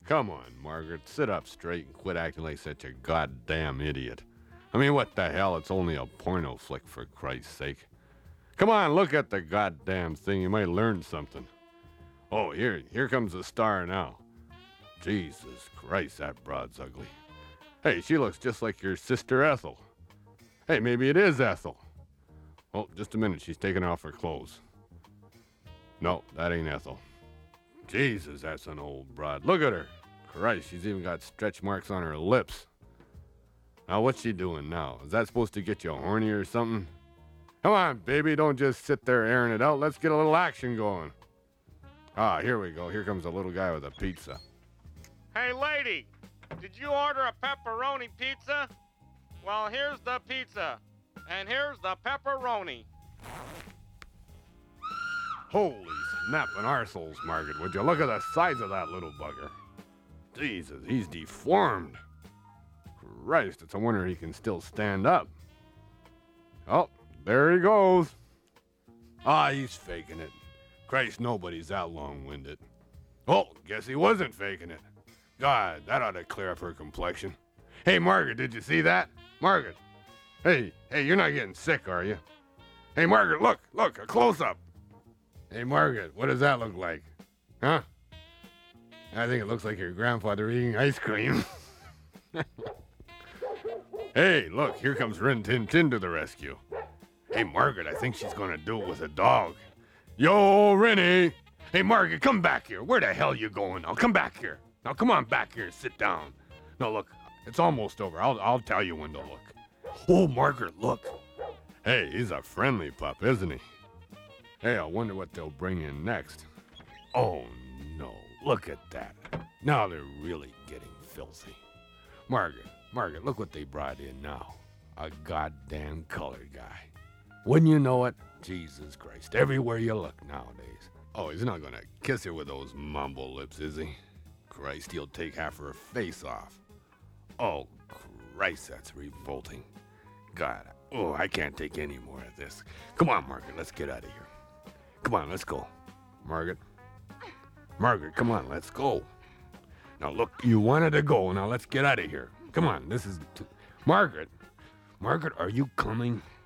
Come on, Margaret, sit up straight and quit acting like such a goddamn idiot. I mean, what the hell? It's only a porno flick, for Christ's sake. Come on, look at the goddamn thing. You might learn something. Oh, here comes the star now. Jesus Christ, that broad's ugly. Hey, she looks just like your sister Ethel. Hey, maybe it is Ethel. Oh, just a minute, she's taking off her clothes. No, that ain't Ethel. Jesus, that's an old broad. Look at her. Christ, she's even got stretch marks on her lips. Now, what's she doing now? Is that supposed to get you horny or something? Come on, baby, don't just sit there airing it out. Let's get a little action going. Ah, here we go. Here comes a little guy with a pizza. Hey, lady, did you order a pepperoni pizza? Well, here's the pizza, and here's the pepperoni. Holy snapping arseholes, Margaret. Would you look at the size of that little bugger? Jesus, he's deformed. Christ, it's a wonder he can still stand up. Oh, there he goes. Ah, he's faking it. Christ, nobody's that long-winded. Oh, guess he wasn't faking it. God, that ought to clear up her complexion. Hey, Margaret, did you see that? Margaret. Hey, you're not getting sick, are you? Hey, Margaret, look, a close-up. Hey, Margaret, what does that look like? Huh? I think it looks like your grandfather eating ice cream. Hey, look, here comes Rin Tin Tin to the rescue. Hey, Margaret, I think she's gonna do it with a dog. Yo, Rennie! Hey, Margaret, come back here. Where the hell you going now? Come back here. Now, come on back here. Sit down. No, look, it's almost over. I'll tell you when to look. Oh, Margaret, look. Hey, he's a friendly pup, isn't he? Hey, I wonder what they'll bring in next. Oh, no. Look at that. Now they're really getting filthy. Margaret, look what they brought in now. A goddamn colored guy. Wouldn't you know it? Jesus Christ, everywhere you look nowadays. Oh, he's not gonna kiss her with those mumble lips, is he? Christ, he'll take half her face off. Oh, Christ, that's revolting. God, oh, I can't take any more of this. Come on, Margaret, let's get out of here. Come on, let's go. Margaret, come on, let's go. Now, look, you wanted to go. Now, let's get out of here. Come on, this is... Margaret, are you coming?